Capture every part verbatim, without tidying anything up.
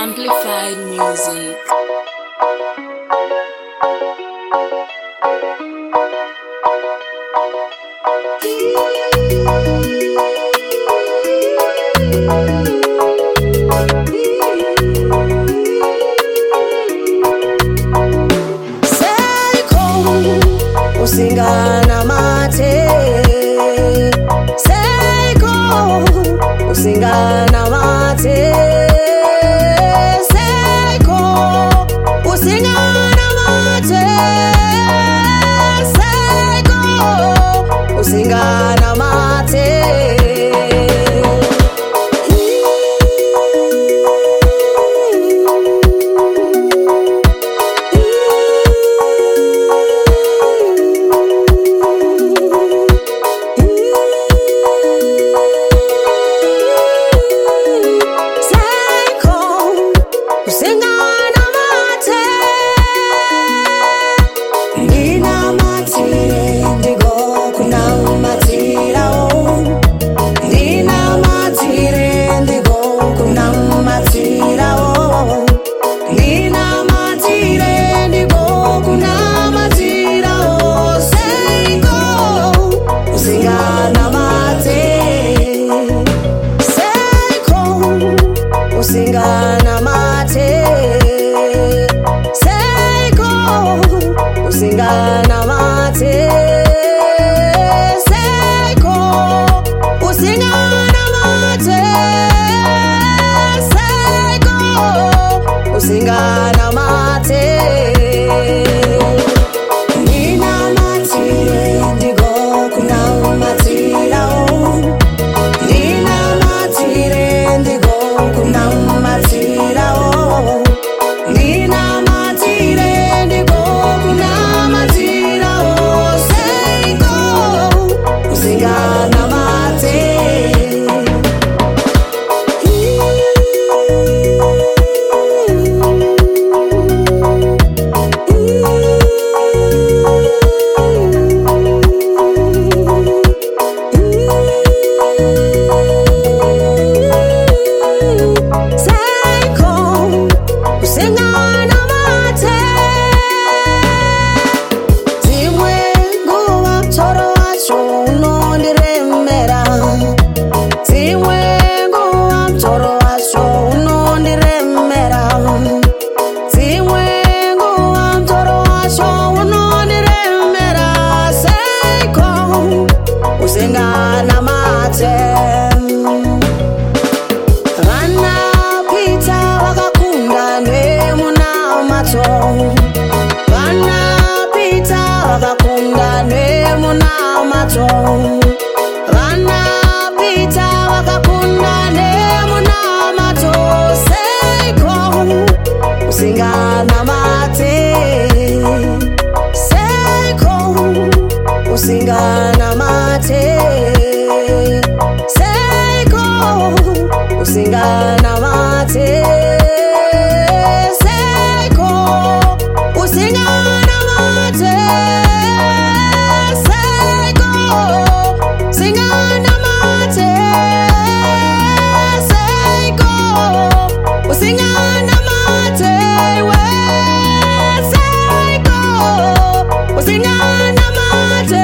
Amplified music. Usingana mate, Seiko. Usingana mate, Seiko. Usingana mate, Seiko. Usingana mate. Usingana mate, Seiko. Usingana mate, Seiko. Usingana mate, Seiko. Usingana mate. Nina matire ndigo kuna matira o. Nina matire ndigo kuna matira o. Nina matire ndigo kuna matira o. Seiko. Usingana mate. Usingana mate, zimwe nguwa mtoro wacho unondiremera, zimwe nguwa mtoro wacho unondiremera, zimwe nguwa mtoro wacho unondiremera. Seiko. Usingana mate. Vana pita wakakunda nemuna mato, Vana pita wakakunda nemuna mato, Vana pita wakakunda nemuna mato. Seiko. Usingana mate, Seiko. Usingana mate, Seiko. Usingana mate, Seiko. Usingana mate, Seiko. Usingana mate, Seiko. Usingana mate, we Seiko. Usingana mate,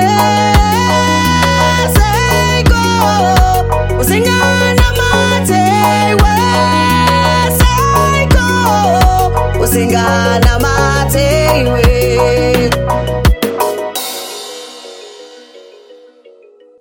Seiko. Usingana mate, we Seiko. Usingana mate, we